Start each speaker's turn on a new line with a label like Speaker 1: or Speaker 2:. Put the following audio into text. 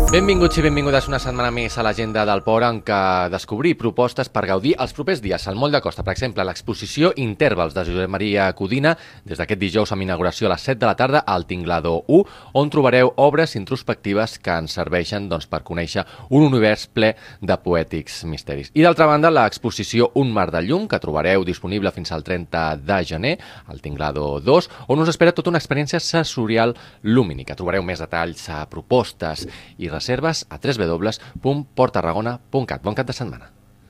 Speaker 1: Benvinguts i benvingudes una setmana més a l'agenda del Port, en què descobrir propostes per gaudir els propers dies. Al Moll de Costa, per exemple, l'exposició Intervals de Josep Maria Codina, des d'aquest dijous amb inauguració a les 7 de la tarda al Tinglado 1, on trobareu obres introspectives que ens serveixen per conèixer un univers ple de poètics misteris. I d'altra banda, l'exposició Un mar de llum, que trobareu disponible fins al 30 de gener al Tinglado 2, on us espera tota una experiència sensorial lumínica. Trobareu més detalls, propostes i reserves a www.porttarragona.cat. Bon cap de setmana.